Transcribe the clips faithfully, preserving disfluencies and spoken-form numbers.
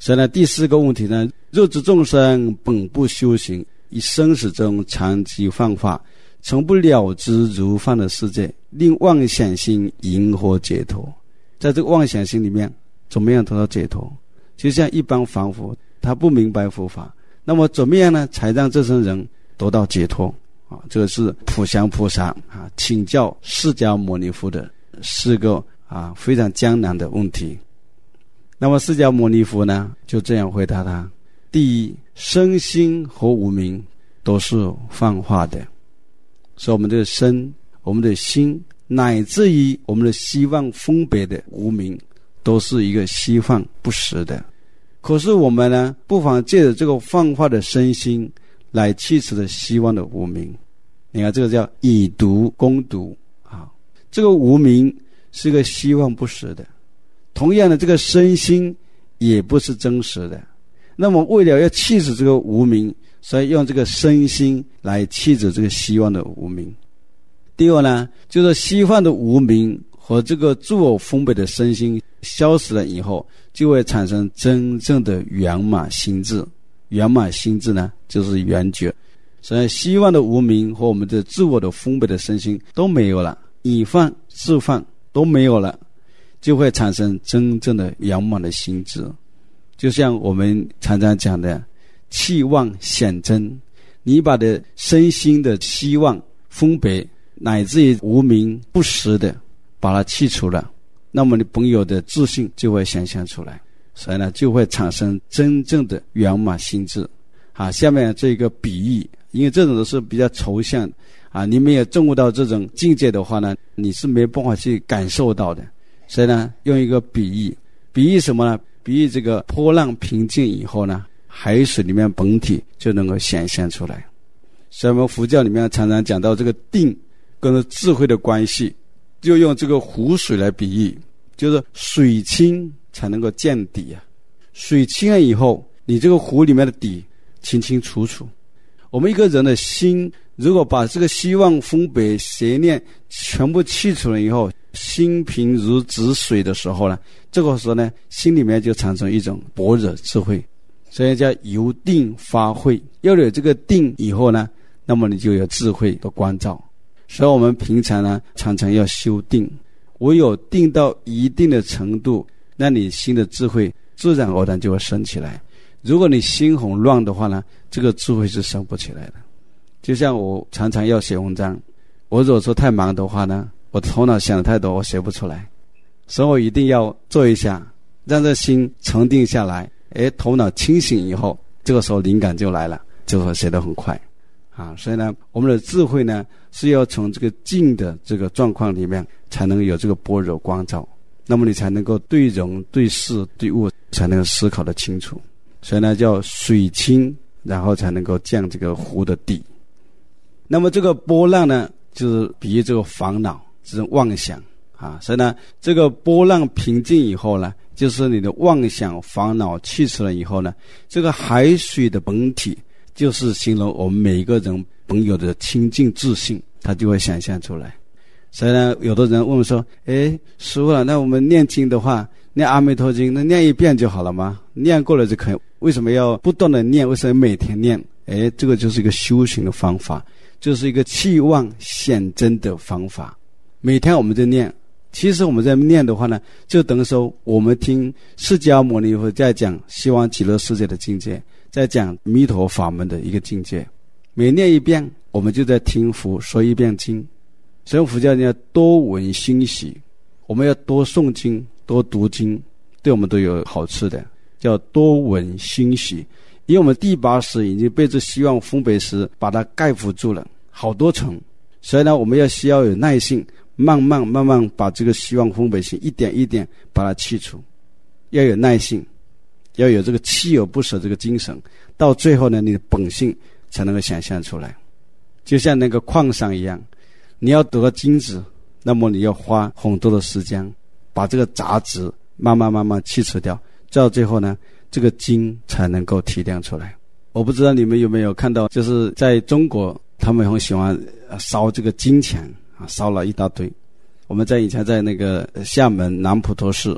所以呢，第四个问题呢，肉质众生本不修行，以生死中长期犯法，从不了知如幻的世界，令妄想心迎合解脱。在这个妄想心里面，怎么样得到解脱？就像一般凡夫，他不明白佛法，那么怎么样呢，才让这生人得到解脱啊？这个是普祥菩萨啊请教释迦牟尼佛的四个啊非常艰难的问题。那么释迦牟尼佛呢，就这样回答他：第一，身心和无明都是幻化的，所以我们的身、我们的心，乃至于我们的希望分别的无明，都是一个虚幻不实的。可是我们呢，不妨借着这个幻化的身心来去除的希望的无明。你看，这个叫以毒攻毒啊，这个无明是一个虚幻不实的。同样的，这个身心也不是真实的。那么为了要去除这个无明，所以用这个身心来去除这个希望的无明。第二呢，就是虚幻的无明和这个自我分别的身心消失了以后，就会产生真正的圆满心智。圆满心智呢，就是圆觉。所以虚幻的无明和我们的自我的分别的身心都没有了，以幻自幻都没有了，就会产生真正的圆满的心智。就像我们常常讲的气妄显真，你把的身心的希望分别乃至于无明不实的把它去除了，那么你本有的自信就会显现出来，所以呢，就会产生真正的圆满心智啊。下面这个比喻，因为这种都是比较抽象啊，你没有证悟到这种境界的话呢，你是没办法去感受到的。所以呢，用一个比喻，比喻什么呢？比喻这个波浪平静以后呢，海水里面本体就能够显现出来。所以我们佛教里面常常讲到这个定跟智慧的关系，就用这个湖水来比喻，就是水清才能够见底啊。水清了以后，你这个湖里面的底清清楚楚。我们一个人的心，如果把这个希望分别邪念全部去除了以后，心平如止水的时候呢，这个时候呢，心里面就产生一种般若智慧，所以叫由定发慧。要有这个定以后呢，那么你就有智慧的关照。所以我们平常呢，常常要修定，唯有定到一定的程度，那你心的智慧自然而然就会升起来。如果你心很乱的话呢，这个智慧是升不起来的。就像我常常要写文章，我如果说太忙的话呢，我头脑想的太多，我写不出来，所以我一定要做一下，让这心沉定下来，诶，头脑清醒以后，这个时候灵感就来了，就会写得很快啊。所以呢，我们的智慧呢，是要从这个静的这个状况里面才能有这个般若光照，那么你才能够对人对事对物才能够思考得清楚。所以呢，叫水清，然后才能够降这个湖的底。那么这个波浪呢，就是比喻这个烦恼，这种妄想啊。所以呢，这个波浪平静以后呢，就是你的妄想烦恼去除了以后呢，这个海水的本体就是形容我们每一个人本有的清净自信，它就会显现出来。所以呢，有的人问说，诶，师父啊，那我们念经的话，念阿弥陀经，那念一遍就好了吗？念过了就可以，为什么要不断的念？为什么每天念？诶，这个就是一个修行的方法，就是一个气妄显真的方法。每天我们在念，其实我们在念的话呢，就等于说我们听释迦牟尼佛在讲西方极乐世界的境界，在讲弥陀法门的一个境界。每念一遍，我们就在听佛说一遍经。所以佛教要多闻熏习，我们要多诵经多读经，对我们都有好处的，叫多闻熏习。因为我们第八识已经被这希望分别识把它盖覆住了好多层，所以呢，我们要需要有耐性，慢慢慢慢把这个希望分别心一点一点把它去除，要有耐性，要有这个锲而不舍这个精神，到最后呢，你的本性才能够显现出来。就像那个矿上一样，你要得到金子，那么你要花很多的时间把这个杂质慢慢慢慢去除掉，到最后呢，这个金才能够提炼出来。我不知道你们有没有看到，就是在中国他们很喜欢烧这个金钱啊，烧了一大堆。我们在以前在那个厦门南普陀寺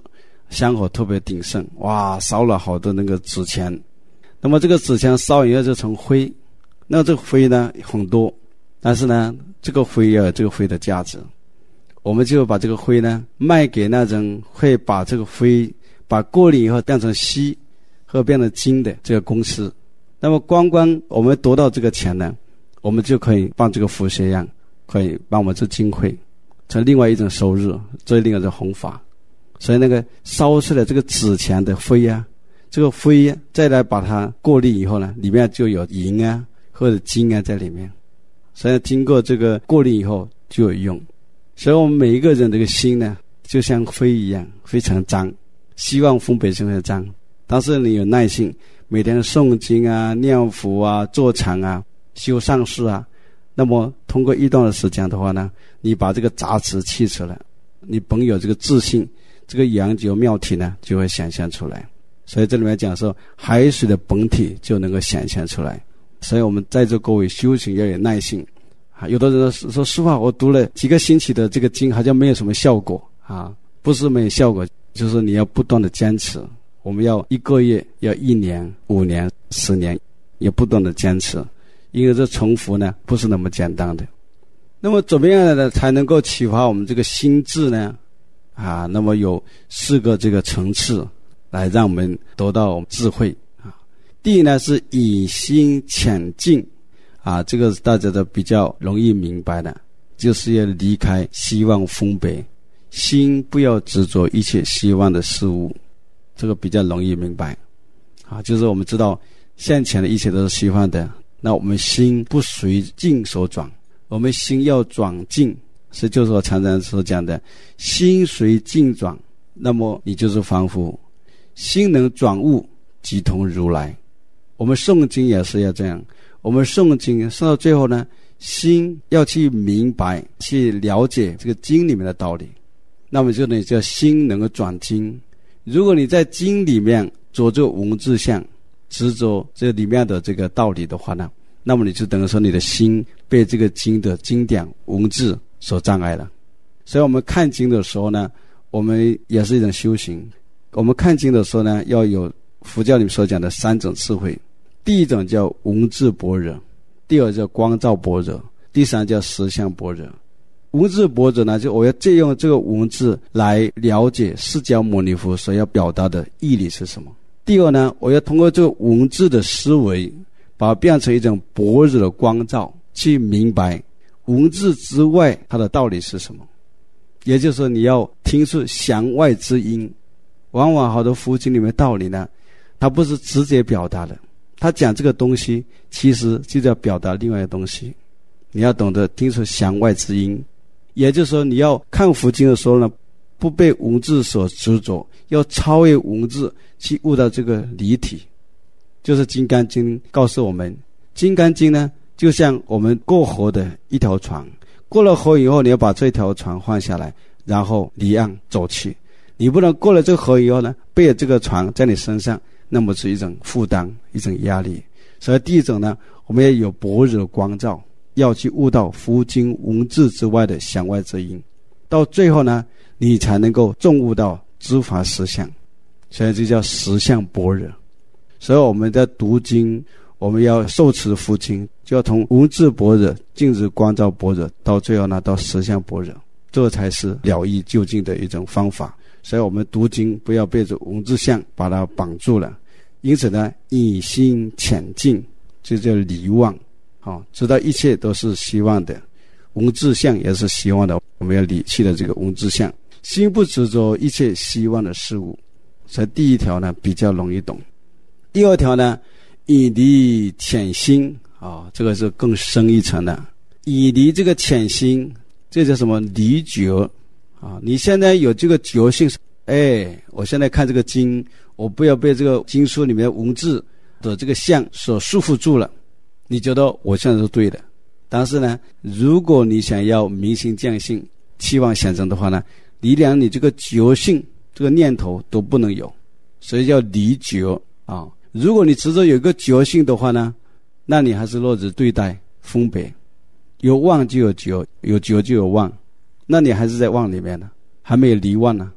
香火特别鼎盛，哇，烧了好多那个纸钱。那么这个纸钱烧完以后就成灰，那这个灰呢很多，但是呢这个灰要有这个灰的价值，我们就把这个灰呢卖给那种会把这个灰把过滤以后变成锡和变成金的这个公司。那么光光我们得到这个钱呢，我们就可以帮这个佛学院可以帮我们做经会，成另外一种收入，这另外一种弘法。所以那个烧出来这个纸钱的灰啊，这个灰再来把它过滤以后呢，里面就有银啊或者金啊在里面，所以经过这个过滤以后就有用。所以我们每一个人这个心呢就像灰一样非常脏，希望分别就会脏，但是你有耐性，每天诵经啊念佛啊坐禅啊修上士啊，那么通过一段的时间的话呢，你把这个杂质去除了，你本有这个自信，这个阳觉妙体呢就会显现出来。所以这里面讲说海水的本体就能够显现出来。所以我们在座各位修行要有耐性啊，有的人说师父我读了几个星期的这个经好像没有什么效果啊，不是没有效果，就是你要不断的坚持，我们要一个月要一年五年十年要不断的坚持，因为这重复呢不是那么简单的。那么怎么样呢才能够启发我们这个心智呢啊？那么有四个这个层次来让我们得到智慧啊。第一呢是以心浅净啊，这个大家都比较容易明白的，就是要离开希望分别，心不要执着一切希望的事物，这个比较容易明白啊。就是我们知道现前的一切都是希望的，那我们心不随境所转，我们心要转境，是就是我常常所讲的心随境转，那么你就是凡夫。心能转悟即同如来，我们诵经也是要这样，我们诵经诵到最后呢，心要去明白去了解这个经里面的道理，那么就能叫心能够转经。如果你在经里面着重文字相，执着这里面的这个道理的话呢，那么你就等于说你的心被这个经的经典文字所障碍了。所以我们看经的时候呢，我们也是一种修行。我们看经的时候呢，要有佛教里面所讲的三种智慧。第一种叫文字般若，第二叫光照般若，第三叫实相般若。文字般若呢，就我要借用这个文字来了解释迦牟尼佛所要表达的义理是什么。第二呢，我要通过这个文字的思维，把它变成一种般若的光照，去明白文字之外它的道理是什么。也就是说你要听出弦外之音。往往好多佛经里面道理呢，它不是直接表达的，他讲这个东西其实就要表达另外一个东西，你要懂得听出弦外之音。也就是说你要看佛经的时候呢，不被文字所执着，要超越文字去悟到这个理体。就是金刚经告诉我们，金刚经呢就像我们过河的一条船，过了河以后你要把这条船换下来，然后离岸走去，你不能过了这个河以后呢背着这个船在你身上，那么是一种负担，一种压力。所以第一种呢，我们要有般若光照，要去悟到佛经文字之外的弦外之音，到最后呢你才能够证悟到诸法实相，所以这叫实相般若。所以我们在读经，我们要受持佛经，就要从文字般若进入光照般若，到最后呢到实相般若，这才是了义究竟的一种方法。所以我们读经不要被这文字相把它绑住了。因此呢，以心浅净，这叫离妄，哦，知道一切都是希望的，文字相也是希望的，我们要离弃了这个文字相，心不执着一切希望的事物。所以第一条呢比较容易懂。第二条呢，以离浅心啊、哦，这个是更深一层的。以离这个浅心，这叫什么？离觉啊！你现在有这个觉性，哎，我现在看这个经，我不要被这个经书里面的文字的这个相所束缚住了。你觉得我现在是对的，但是呢，如果你想要明心见性、期望显真的话呢，你连你这个觉性、这个念头都不能有，所以叫离觉啊。如果你执着有一个觉性的话呢，那你还是落着对待分别，有妄就有觉，有觉就有妄，那你还是在妄里面呢，还没有离妄呢。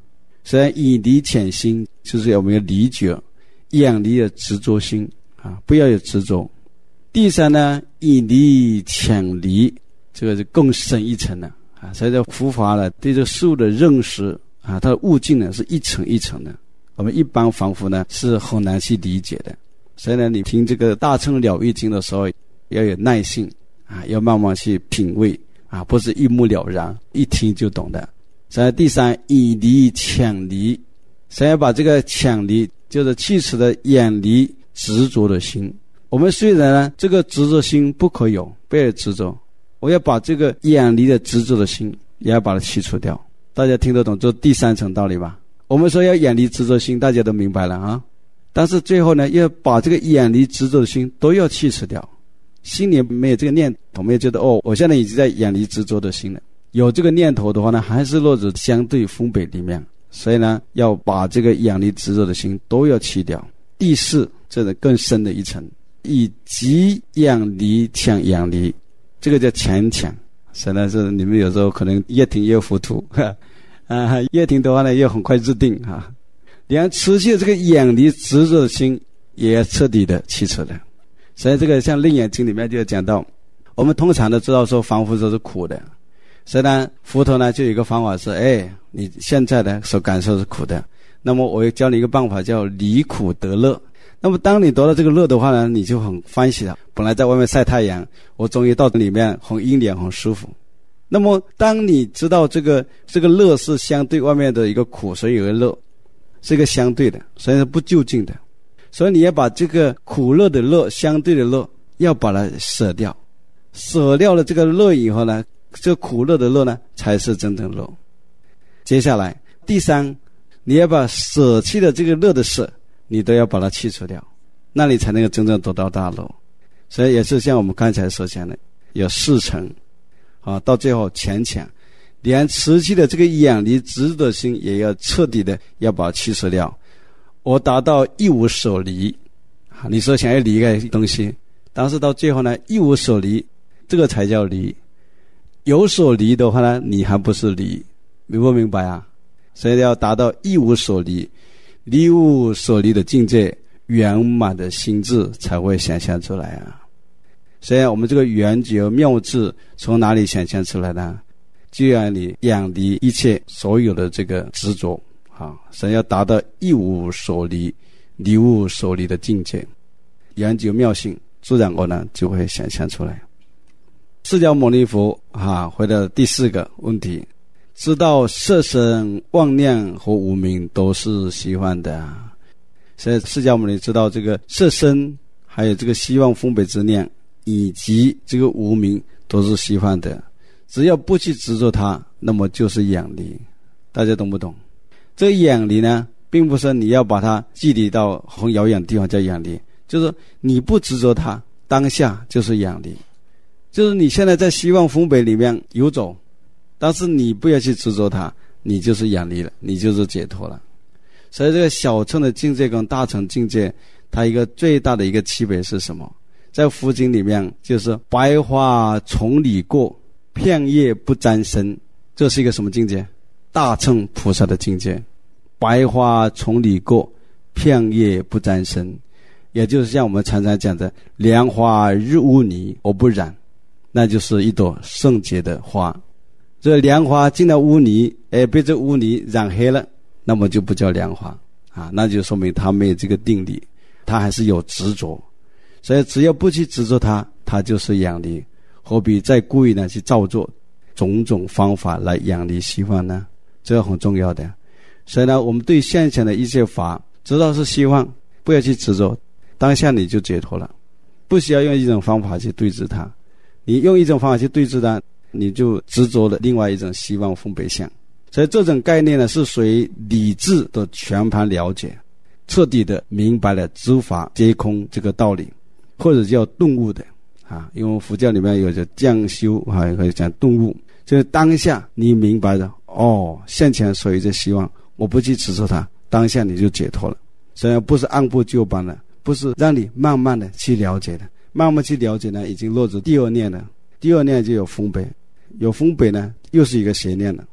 虽然以离遣心，就是我们要离绝，远离的执着心啊，不要有执着。第三呢，以离遣离，这个就更深一层了啊。所以这佛法呢，对这事物的认识啊，它的悟境呢是一层一层的，我们一般凡夫呢是很难去理解的。所以呢，你听这个大乘了义经的时候，要有耐性啊，要慢慢去品味啊，不是一目了然，一听就懂的。所以第三，以离遣离，所以要把这个遣离，就是去除的远离执着的心。我们虽然呢，这个执着心不可有，不要执着，我要把这个远离的执着的心，也要把它去除掉。大家听得懂这第三层道理吧？我们说要远离执着心，大家都明白了啊。但是最后呢，要把这个远离执着的心都要去除掉。心里没有这个念头，没有觉得哦，我现在已经在远离执着的心了。有这个念头的话呢，还是落入相对分别里面。所以呢，要把这个远离执着的心都要去掉。第四，这是更深的一层，以极远离强远离，这个叫强强。实在是你们有时候可能越听越糊涂啊，越听的话呢，越很快入定啊。连持续的这个远离执着的心也要彻底的去除的。所以这个像《楞严经》里面就讲到，我们通常都知道说凡夫都是苦的，所以呢佛陀呢就有一个方法是，哎，你现在的所感受是苦的，那么我教你一个办法叫离苦得乐。那么当你得到这个乐的话呢，你就很欢喜了。本来在外面晒太阳，我终于到里面很阴凉很舒服。那么当你知道这个这个乐是相对外面的一个苦，所以有个乐是一个相对的，所以是不究竟的。所以你要把这个苦乐的乐，相对的乐，要把它舍掉。舍掉了这个乐以后呢，这个苦乐的乐呢，才是真正乐。接下来第三，你要把舍弃的这个乐的舍，你都要把它去除掉，那你才能够真正得到大乐。所以也是像我们刚才所讲的，有四层啊，到最后浅浅，连持续的这个远离执着的心也要彻底的要把它去除掉。我达到一无所离啊，你说想要离一个东西，但是到最后呢，一无所离，这个才叫离。有所离的话呢，你还不是离，明不明白啊？所以要达到一无所离，离无所离的境界，圆满的心智才会显现出来啊。所以我们这个圆觉妙智从哪里显现出来呢？就让你远离一切所有的这个执着啊，所以要达到一无所离，离无所离的境界，圆觉妙性自然而然就会显现出来。释迦牟尼佛啊，回到第四个问题，知道色身妄念和无明都是虚幻的啊。所以释迦牟尼知道这个色身，还有这个希望分别之念，以及这个无明都是虚幻的，只要不去执着它，那么就是远离。大家懂不懂？这个远离呢，并不是你要把它距离到很遥远的地方叫远离，就是你不执着它，当下就是远离。就是你现在在希望分别里面游走，但是你不要去执着它，你就是远离了，你就是解脱了。所以这个小乘的境界跟大乘境界，它一个最大的一个区别是什么？在佛经里面就是白花丛里过，片叶不沾身，这是一个什么境界？大乘菩萨的境界。白花丛里过，片叶不沾身，也就是像我们常常讲的莲花日污泥而不染，那就是一朵圣洁的花。这个莲花进了污泥，哎，被这污泥染黑了，那么就不叫莲花啊，那就说明它没有这个定力，它还是有执着。所以只要不去执着它，它就是远离。何必再故意呢去造作种种方法来远离希望呢？这个很重要的。所以呢，我们对现前的一些法知道是希望，不要去执着，当下你就解脱了，不需要用一种方法去对治它。你用一种方法去对治它，你就执着了另外一种希望分别相。所以这种概念呢，是属于理智的全盘了解，彻底的明白了诸法皆空这个道理，或者叫顿悟的啊。因为佛教里面有着降修啊，可以讲顿悟，就是当下你明白了，哦，现前所有的希望，我不去执着它，当下你就解脱了。所以不是按部就班的，不是让你慢慢的去了解的，慢慢去了解呢，已经落入第二念了。第二念就有分别，有分别呢，又是一个邪念了。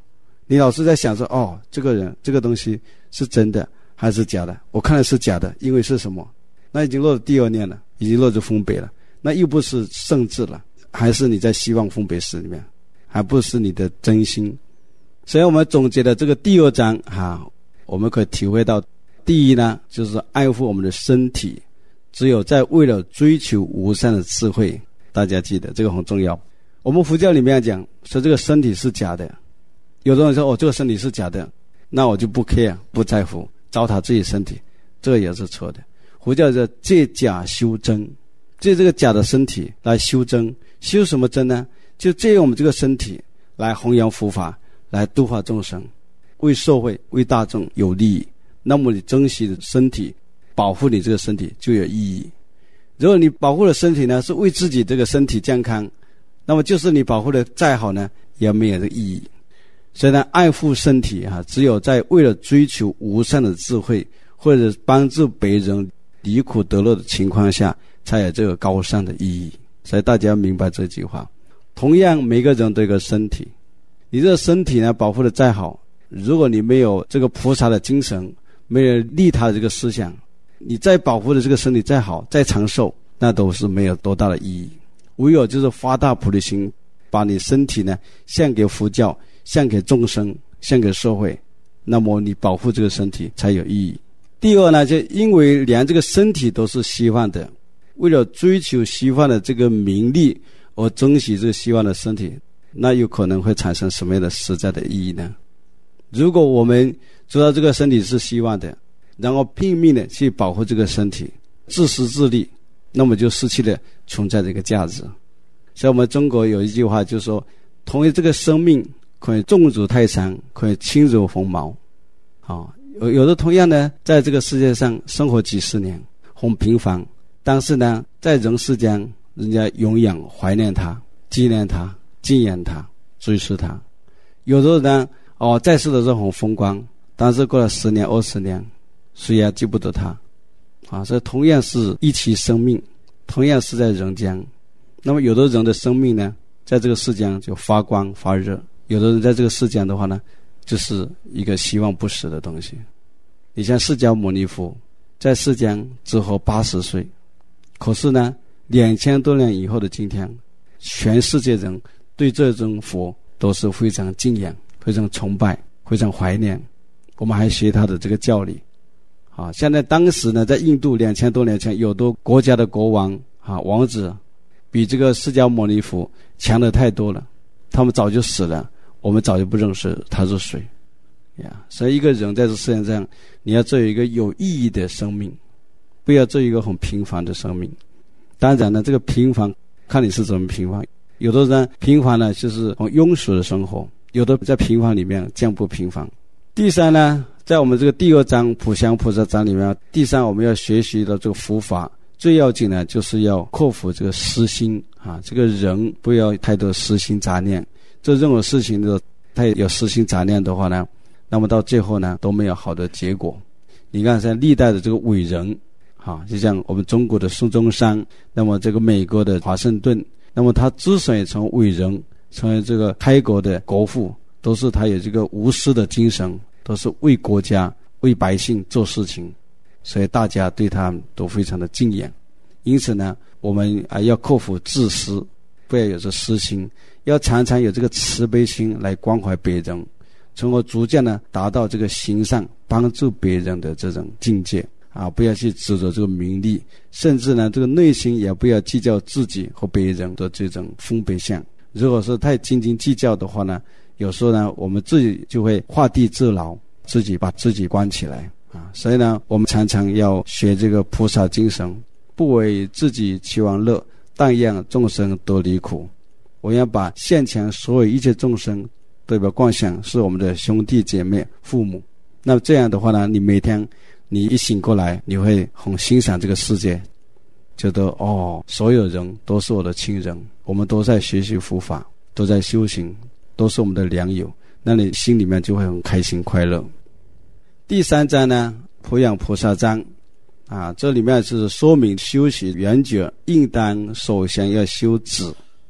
你老是在想说，哦，这个人这个东西是真的还是假的？我看的是假的，因为是什么？那已经落入第二念了，已经落入分别了。那又不是圣智了，还是你在希望分别识里面，还不是你的真心。所以我们总结的这个第二章哈，我们可以体会到，第一呢，就是爱护我们的身体，只有在为了追求无上的智慧，大家记得这个很重要。我们佛教里面讲说这个身体是假的，有的人说哦，这个身体是假的，那我就不 care 不在乎，糟蹋自己身体，这个也是错的。佛教叫借假修真，借这个假的身体来修真，修什么真呢？就借用我们这个身体来弘扬佛法，来度化众生，为社会为大众有利益。那么你珍惜身体，保护你这个身体就有意义。如果你保护的身体呢是为自己这个身体健康，那么就是你保护的再好呢也没有这个意义。所以呢，爱护身体啊，只有在为了追求无上的智慧，或者帮助别人离苦得乐的情况下，才有这个高尚的意义。所以大家要明白这句话。同样每个人都有个身体，你这个身体呢保护的再好，如果你没有这个菩萨的精神，没有利他的这个思想，你再保护的这个身体再好再长寿，那都是没有多大的意义。唯有就是发大菩提心，把你身体呢献给佛教，献给众生，献给社会，那么你保护这个身体才有意义。第二呢，就因为连这个身体都是虚幻的，为了追求虚幻的这个名利而珍惜这个虚幻的身体，那有可能会产生什么样的实在的意义呢？如果我们知道这个身体是虚幻的，然后拼命的去保护这个身体，自私自利，那么就失去了存在的一个价值。所以我们中国有一句话就是说，同一这个生命可以重如泰山，可以轻如鸿毛。好，有有的同样呢，在这个世界上生活几十年，很平凡，但是呢，在人世间，人家永远怀念他，纪念他，敬仰他，追视他。有的人呢，哦，在世的时候很风光，但是过了十年、二十年，谁也记不得他。啊，所以同样是一期生命，同样是在人间。那么有的人的生命呢，在这个世间就发光发热，有的人在这个世间的话呢，就是一个希望不死的东西。你像释迦牟尼佛在世间只活八十岁，可是呢两千多年以后的今天，全世界人对这尊佛都是非常敬仰，非常崇拜，非常怀念，我们还学他的这个教理。啊，现在当时呢，在印度两千多年前，有的国家的国王啊王子比这个释迦牟尼佛强的太多了，他们早就死了，我们早就不认识他是谁呀。所以一个人在这世界上，你要做一个有意义的生命，不要做一个很平凡的生命。当然呢，这个平凡看你是怎么平凡，有的人平凡呢就是很庸俗的生活，有的在平凡里面这样不平凡。第三呢，在我们这个第二章普祥菩萨章里面，第三我们要学习的这个佛法，最要紧呢就是要克服这个私心啊，这个人不要太多私心杂念，做任何事情的太有私心杂念的话呢，那么到最后呢都没有好的结果。你看像历代的这个伟人啊，就像我们中国的孙中山，那么这个美国的华盛顿，那么他之所以成伟人，成为这个开国的国父，都是他有这个无私的精神，都是为国家为百姓做事情，所以大家对他都非常的敬仰。因此呢，我们啊要克服自私，不要有这私心，要常常有这个慈悲心来关怀别人，从而逐渐呢达到这个行善帮助别人的这种境界啊！不要去执着这个名利，甚至呢这个内心也不要计较自己和别人的这种分别相。如果说太斤斤计较的话呢，有时候呢我们自己就会画地自牢，自己把自己关起来啊！所以呢，我们常常要学这个菩萨精神，不为自己求安乐，但让众生得离苦。我要把现前所有一切众生对吧，观想是我们的兄弟姐妹父母。那么这样的话呢，你每天你一醒过来，你会很欣赏这个世界，觉得哦，所有人都是我的亲人，我们都在学习佛法，都在修行，都是我们的良友，那你心里面就会很开心快乐。第三章呢，培养菩萨章啊，这里面是说明修习圆觉应当首先要修止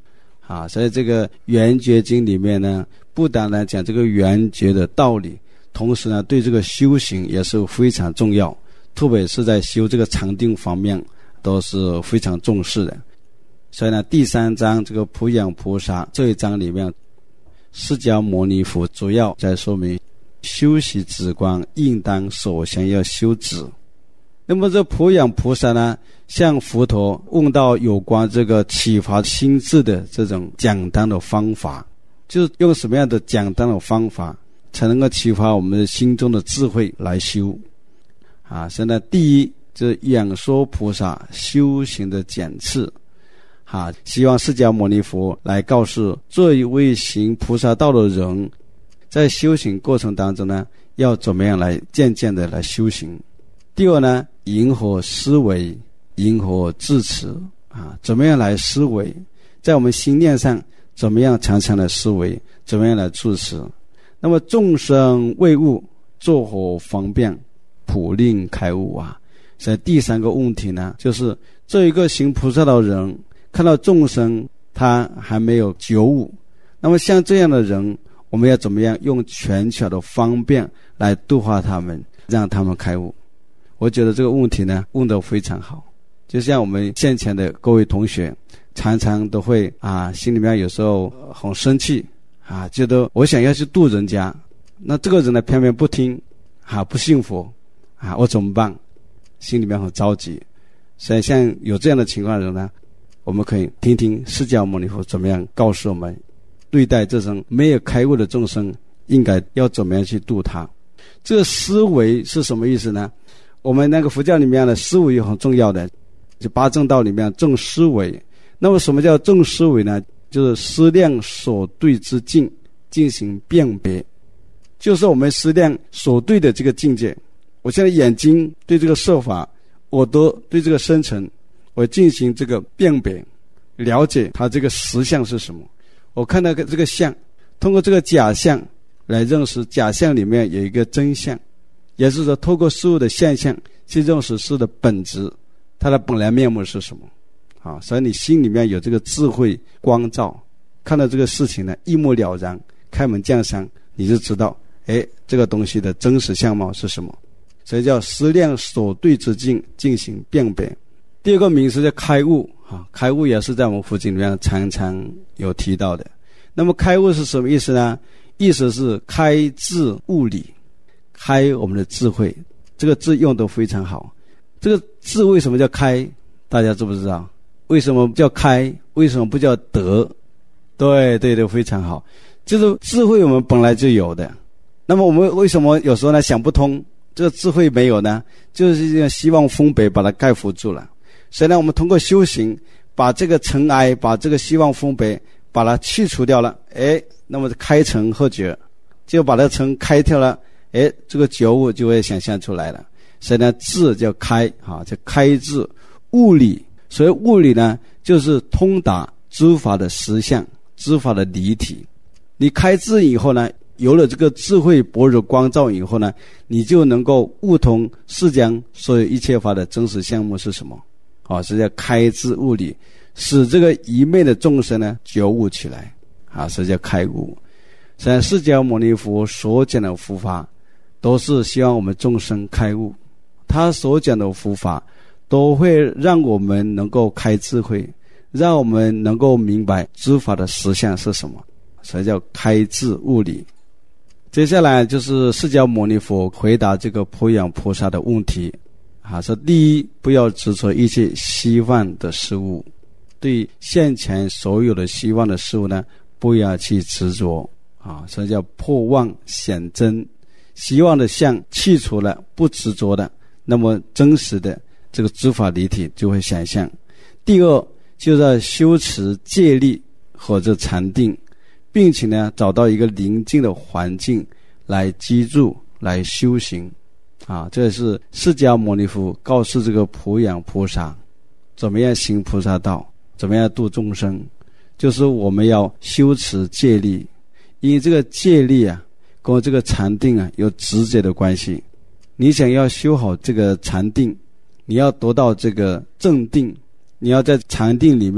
啊，所以这个圆觉经里面呢，不但呢讲这个圆觉的道理，同时呢对这个修行也是非常重要，特别是在修这个禅定方面都是非常重视的。所以呢第三章这个普仰菩萨这一章里面，释迦牟尼佛主要在说明修习止观应当首先要修止。那么这普仰菩萨呢，向佛陀问到有关这个启发心智的这种简单的方法，就是用什么样的简单的方法才能够启发我们的心中的智慧来修啊。现在第一就是演说菩萨修行的简次啊，希望释迦牟尼佛来告诉这一位行菩萨道的人，在修行过程当中呢，要怎么样来渐渐的来修行。第二呢，迎合思维，迎合智持啊，怎么样来思维，在我们心念上怎么样常常的思维，怎么样来智持。那么众生为悟，作何方便，普令开悟啊。所以第三个问题呢，就是这一个行菩萨的人看到众生他还没有觉悟，那么像这样的人，我们要怎么样用权巧的方便来度化他们，让他们开悟。我觉得这个问题呢问得非常好，就像我们现前的各位同学常常都会啊，心里面有时候很生气啊，觉得我想要去度人家，那这个人呢偏偏不听啊，不信佛啊，我怎么办？心里面很着急。所以像有这样的情况的人呢，我们可以听听释迦牟尼佛怎么样告诉我们，对待这种没有开悟的众生应该要怎么样去度他。这个思维是什么意思呢？我们那个佛教里面的思维很重要的，就八正道里面正思维。那么什么叫正思维呢？就是思量所对之境进行辨别，就是我们思量所对的这个境界。我现在眼睛对这个色法，耳朵对这个声尘，我进行这个辨别，了解它这个实相是什么。我看到这个相，通过这个假象来认识假象里面有一个真相，也是说透过事物的现象去认识事的本质，它的本来面目是什么啊。所以你心里面有这个智慧光照，看到这个事情呢一目了然，开门见山，你就知道诶这个东西的真实相貌是什么。所以叫思量所对之境进行辨别。第二个名词叫开悟啊，开悟也是在我们佛经里面常常有提到的。那么开悟是什么意思呢？意思是开智悟理，开我们的智慧，这个字用得非常好。这个字为什么叫开？大家知不知道？为什么叫开？为什么不叫得？对对对，非常好。就是智慧我们本来就有的，那么我们为什么有时候呢想不通，这个智慧没有呢？就是希望风北把它盖覆住了。所以呢，我们通过修行，把这个尘埃，把这个希望风北把它去除掉了，哎，那么开尘合觉，就把这尘开掉了，哎，这个觉悟就会显现出来了。所以呢，智叫开啊，叫开智悟理。所以悟理呢，就是通达诸法的实相，诸法的离体。你开智以后呢，有了这个智慧般若光照以后呢，你就能够悟通世间所有一切法的真实相目是什么啊，是叫开智悟理，使这个愚昧的众生呢觉悟起来啊，是叫开悟。所以释迦牟尼佛所讲的佛法都是希望我们众生开悟，他所讲的佛法都会让我们能够开智慧，让我们能够明白诸法的实相是什么，所以叫开智悟理。接下来就是释迦牟尼佛回答这个普仰菩萨的问题啊，说第一，不要执着一切希望的事物，对现前所有的希望的事物呢，不要去执着啊，所以叫破妄显真。希望的相去除了，不执着的，那么真实的这个诸法离体就会显现。第二，就是要修持戒力或者禅定，并且呢找到一个宁静的环境来居住来修行啊，这是释迦牟尼佛告诉这个普仰菩萨怎么样行菩萨道，怎么样度众生，就是我们要修持戒力。因为这个戒力啊跟这个禅定啊有直接的关系。你想要修好这个禅定，你要得到这个正定，你要在禅定里面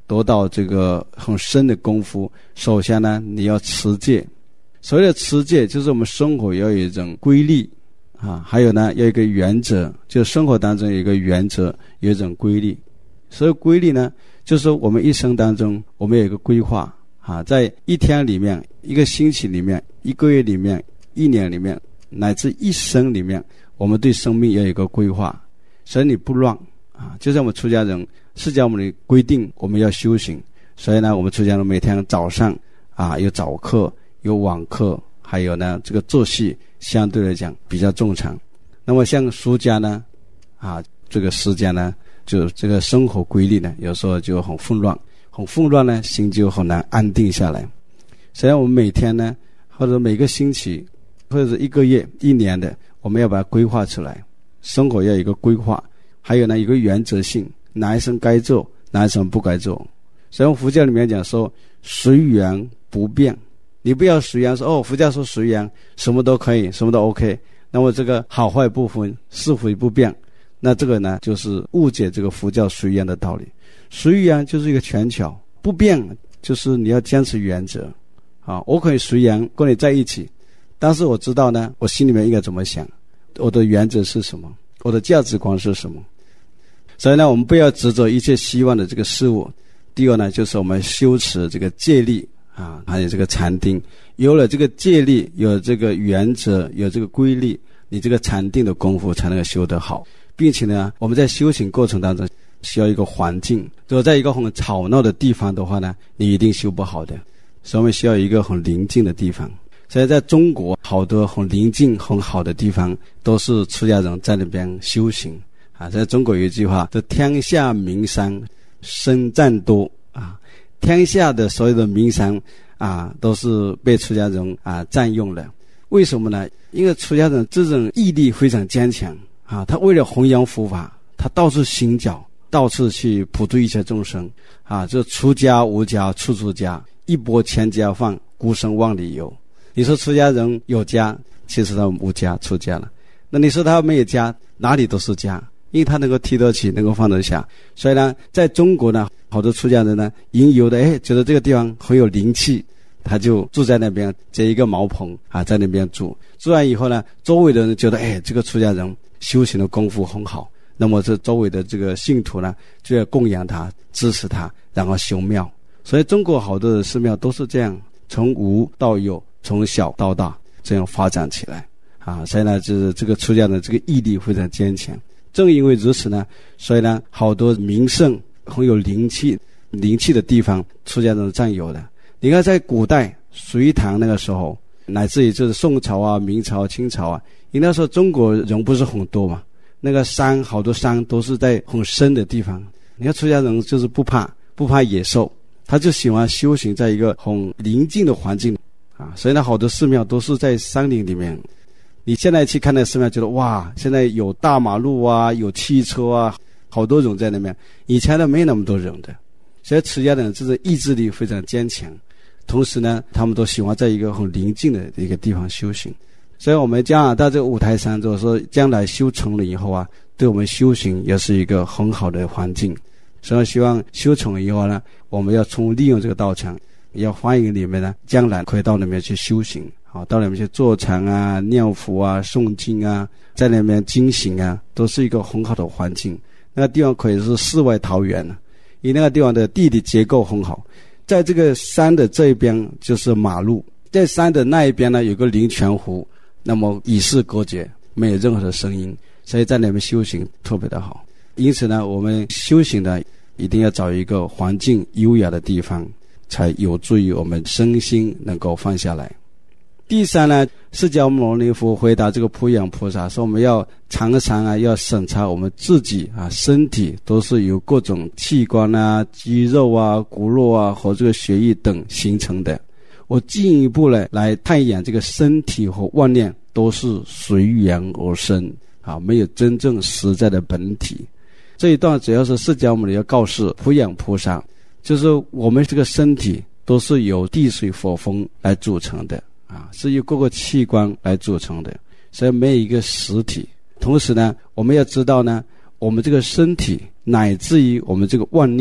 得到这个很深的功夫，首先呢，你要持戒。所谓的持戒，就是我们生活要有一种规律啊，还有呢，要有一个原则，就是生活当中有一个原则，有一种规律。所以规律呢，就是我们一生当中，我们有一个规划啊，在一天里面、一个星期里面、一个月里面、一年里面，乃至一生里面，我们对生命要有一个规划，所以你不乱啊。就像我们出家人，释迦牟尼规定我们要修行，所以呢，我们出家人每天早上啊有早课、有晚课，还有呢这个作息相对来讲比较正常。那么像俗家呢，啊这个释家呢，就这个生活规律呢，有时候就很混乱，很混乱呢，心就很难安定下来。所以我们每天呢，或者每个星期，或者是一个月、一年的，我们要把它规划出来，生活要有一个规划，还有呢，一个原则性，哪一生该做，哪一生不该做。所以佛教里面讲说，随缘不变。你不要随缘说哦，佛教说随缘，什么都可以，什么都 OK。那么这个好坏不分，是非不变，那这个呢，就是误解这个佛教随缘的道理。随缘就是一个权巧，不变就是你要坚持原则。啊，我可以随缘跟你在一起，但是我知道呢，我心里面应该怎么想，我的原则是什么，我的价值观是什么。所以呢，我们不要执着一切希望的这个事物。第二呢，就是我们修持这个戒律啊，还有这个禅定。有了这个戒律，有这个原则，有这个规律，你这个禅定的功夫才能够修得好。并且呢，我们在修行过程当中需要一个环境，如果在一个很吵闹的地方的话呢，你一定修不好的。所以我们需要一个很宁静的地方。所以在中国好多很宁静很好的地方，都是出家人在那边修行啊。在中国有一句话，这天下名山僧占多啊，天下的所有的名山啊，都是被出家人啊占用了。为什么呢？因为出家人这种毅力非常坚强啊，他为了弘扬佛法，他到处行脚，到处去普度一切众生啊，就出家无家处处家，一钵千家饭，孤身万里游。你说出家人有家，其实他无家出家了。那你说他没有家，哪里都是家，因为他能够提得起，能够放得下。所以呢，在中国呢，好多出家人呢，引诱的，哎，觉得这个地方很有灵气，他就住在那边，建一个茅棚啊，在那边住。住完以后呢，周围的人觉得，哎，这个出家人修行的功夫很好，那么这周围的这个信徒呢，就要供养他，支持他，然后修庙。所以中国好多的寺庙都是这样，从无到有，从小到大这样发展起来啊。所以呢，就是这个出家的这个毅力非常坚强。正因为如此呢，所以呢，好多名胜很有灵气灵气的地方，出家人占有的。你看在古代隋唐那个时候，乃至于就是宋朝啊、明朝、清朝啊，因为那时候中国人不是很多嘛，那个山好多山都是在很深的地方。你看出家人就是不怕不怕野兽，他就喜欢修行在一个很宁静的环境啊，所以呢，好多寺庙都是在山林里面。你现在去看那寺庙，觉得哇，现在有大马路啊，有汽车啊，好多人在那边。以前呢，没那么多人的。所以出家人这种意志力非常坚强，同时呢，他们都喜欢在一个很宁静的一个地方修行。所以我们将来到这个五台山，就是说将来修成了以后啊，对我们修行也是一个很好的环境。所以希望修成了以后呢，我们要充利用这个道场，要欢迎你们呢，将来可以到那边去修行，好，到那边去坐禅啊、念佛啊、诵经啊，在那边精行啊，都是一个很好的环境。那个地方可以是世外桃源了，因为那个地方的地理结构很好。在这个山的这一边就是马路，在山的那一边呢有个灵泉湖，那么与世隔绝，没有任何的声音，所以在那边修行特别的好。因此呢，我们修行呢，一定要找一个环境优雅的地方，才有助于我们身心能够放下来。第三呢，释迦牟尼佛回答这个普眼菩萨说，我们要常常啊，要审查我们自己啊，身体都是由各种器官啊、肌肉啊、骨肉啊和这个血液等形成的。我进一步呢来探研这个身体和妄念都是随缘而生啊，没有真正实在的本体。这一段主要是释迦牟尼要告诉普眼菩萨，就是我们这个身体都是由地水火风来组成的啊，是由各个器官来组成的，所以没有一个实体。同时呢，我们要知道呢，我们这个身体乃至于我们这个妄念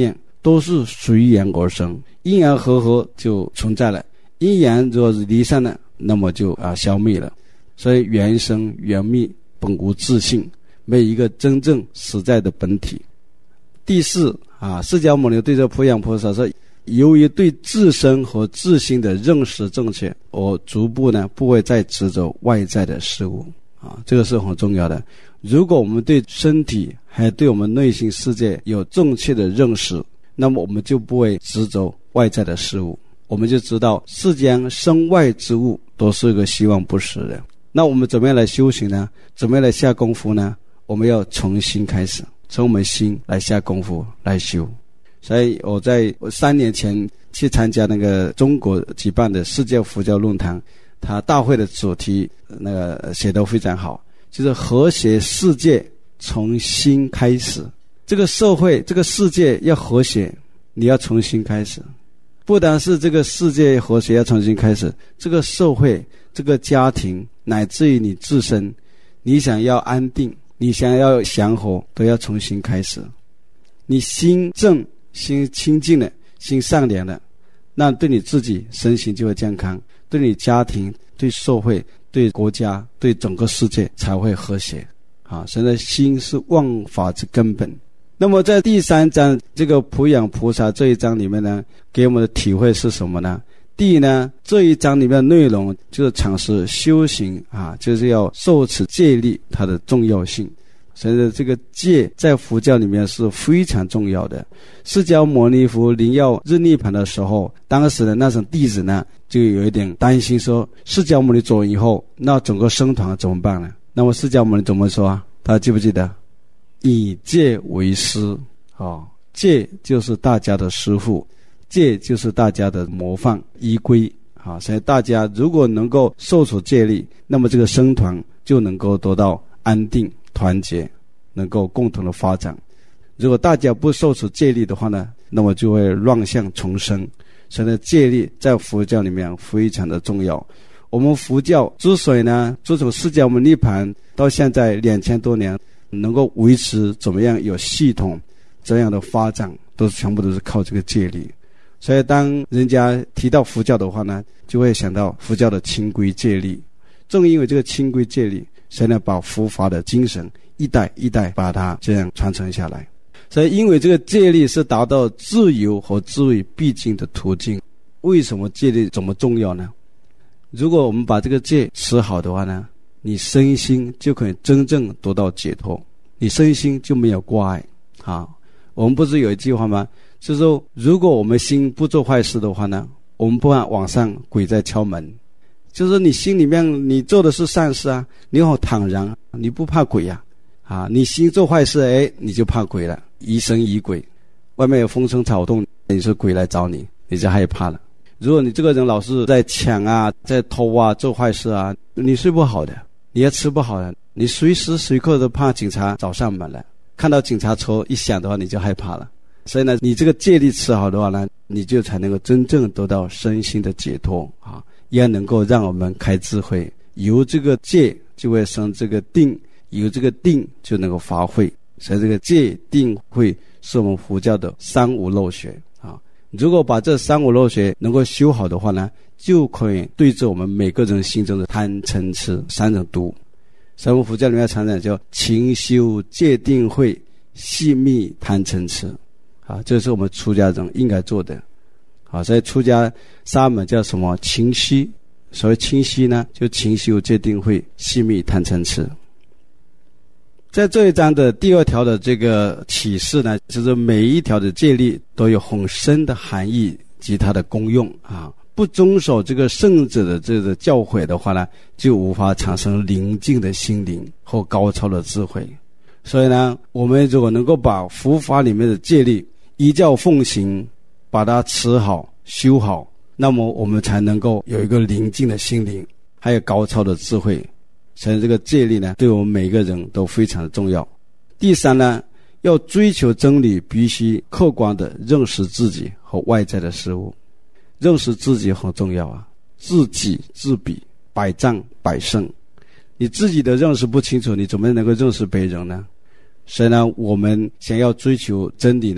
都是随缘而生，因缘和合就存在了，因缘若是离散了，那么就啊消灭了。所以缘生缘灭，本无自性，没有一个真正实在的本体。第四啊，释迦牟尼对这普仰菩萨说，由于对自身和自性的认识正确，我逐步呢不会再执着外在的事物啊，这个是很重要的。如果我们对身体还对我们内心世界有正确的认识，那么我们就不会执着外在的事物，我们就知道世间身外之物都是一个希望不实的。那我们怎么样来修行呢？怎么样来下功夫呢？我们要从心开始，从我们心来下功夫来修。所以我在我三年前去参加那个中国举办的世界佛教论坛，它大会的主题那个写得非常好，就是和谐世界从心开始。这个社会这个世界要和谐，你要从心开始。不单是这个世界和谐要从心开始，这个社会这个家庭乃至于你自身，你想要安定，你想要祥和，都要从心开始。你心正，心清净了，心善良了，那对你自己身心就会健康，对你家庭，对社会，对国家，对整个世界才会和谐啊！所以心是万法之根本。那么在第三章这个普仰菩萨这一章里面呢，给我们的体会是什么呢？第一呢，这一章里面的内容就是阐释修行啊，就是要受持戒律它的重要性。所以这个戒在佛教里面是非常重要的。释迦牟尼佛临要入涅槃的时候，当时的那种弟子呢就有一点担心，说释迦牟尼走以后，那整个僧团怎么办呢？那么释迦牟尼怎么说啊？大家记不记得？以戒为师哦，戒就是大家的师父，戒就是大家的模范依归啊。所以大家如果能够受持戒律，那么这个僧团就能够得到安定团结，能够共同的发展。如果大家不受持戒律的话呢，那么就会乱象丛生。所以呢，戒律在佛教里面非常的重要。我们佛教之所以呢，自从释迦牟尼涅槃到现在两千多年，能够维持怎么样有系统这样的发展，都是全部都是靠这个戒律。所以当人家提到佛教的话呢，就会想到佛教的清规戒律。正因为这个清规戒律，所以呢，把佛法的精神一代一代把它这样传承下来。所以因为这个戒律是达到自由和智慧必经的途径。为什么戒律这么重要呢？如果我们把这个戒持好的话呢，你身心就可以真正得到解脱，你身心就没有挂碍啊。我们不是有一句话吗？就是说，如果我们心不做坏事的话呢，我们不怕晚上鬼在敲门。就是说你心里面你做的是善事啊，你好坦然，你不怕鬼啊。啊，你心做坏事，哎，你就怕鬼了，疑神疑鬼。外面有风声草动，你说鬼来找你，你就害怕了。如果你这个人老是在抢啊，在偷啊，做坏事啊，你睡不好的，你也吃不好的，你随时随刻都怕警察找上门来，看到警察车一响的话，你就害怕了。所以呢，你这个戒律持好的话呢，你就才能够真正得到身心的解脱啊，也能够让我们开智慧。由这个戒就会生这个定，有这个定就能够发慧。所以这个戒定慧是我们佛教的三无漏学啊。如果把这三无漏学能够修好的话呢，就可以对治我们每个人心中的贪嗔痴三种毒。所以我们佛教里面常常叫勤修戒定慧，息灭贪嗔痴啊，这是我们出家人应该做的啊。所以出家沙门叫什么？勤息。所谓勤息呢，就勤修戒定慧，息灭贪嗔痴。在这一章的第二条的这个启示呢，就是每一条的戒律都有很深的含义及它的功用啊。不遵守这个圣者的这个教诲的话呢，就无法产生宁静的心灵或高超的智慧。所以呢，我们如果能够把佛法里面的戒律依教奉行，把它持好修好，那么我们才能够有一个宁静的心灵，还有高超的智慧。所以这个戒律呢，对我们每个人都非常的重要。第三呢，要追求真理，必须客观的认识自己和外在的事物。认识自己很重要啊，知己知彼，百战百胜。你自己的认识不清楚，你怎么能够认识别人呢？所以呢，我们想要追求真理呢，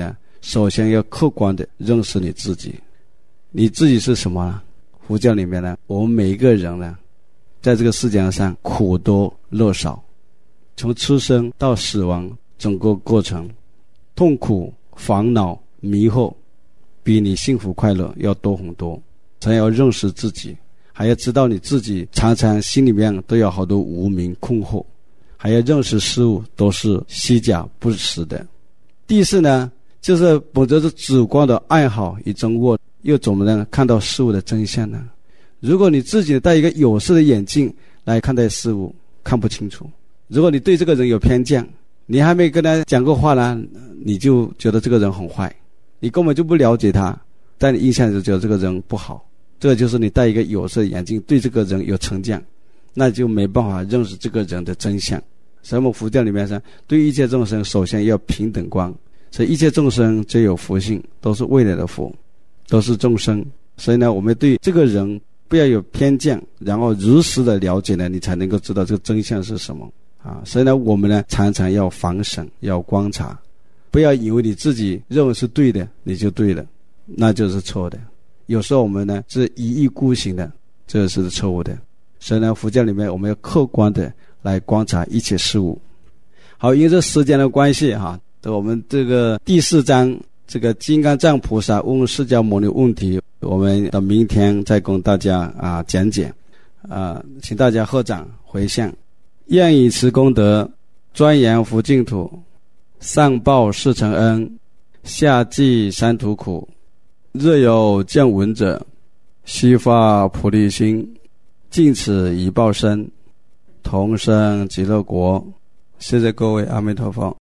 首先要客观的认识你自己。你自己是什么呢？佛教里面呢，我们每一个人呢，在这个世界上苦多乐少，从出生到死亡整个过程，痛苦、烦恼、迷惑比你幸福快乐要多很多。才要认识自己，还要知道你自己常常心里面都有好多无明困惑，还要认识事物都是虚假不实的。第四呢，就是本着是主观的爱好与憎恶，又怎么能看到事物的真相呢？如果你自己戴一个有色的眼镜来看待事物，看不清楚。如果你对这个人有偏见，你还没跟他讲过话呢，你就觉得这个人很坏，你根本就不了解他，在你印象就觉得这个人不好。这个就是你戴一个有色的眼镜，对这个人有成见，那就没办法认识这个人的真相。所以我们佛教里面说，对一切众生首先要平等观，所以一切众生皆有佛性，都是未来的佛，都是众生。所以呢，我们对这个人不要有偏见，然后如实的了解呢，你才能够知道这个真相是什么啊。所以呢，我们呢常常要反省，要观察，不要以为你自己认为是对的你就对了，那就是错的。有时候我们呢是一意孤行的，这是错误的。所以呢，佛教里面我们要客观的来观察一切事物。好，因为这时间的关系哈，我们这个第四章这个金刚藏菩萨问释迦牟尼问题，我们到明天再跟大家啊讲解啊，请大家合掌回向。愿以此功德庄严佛净土，上报四重恩，下济三途苦。若有见闻者，悉发菩提心，尽此一报身，同生极乐国。谢谢各位，阿弥陀佛。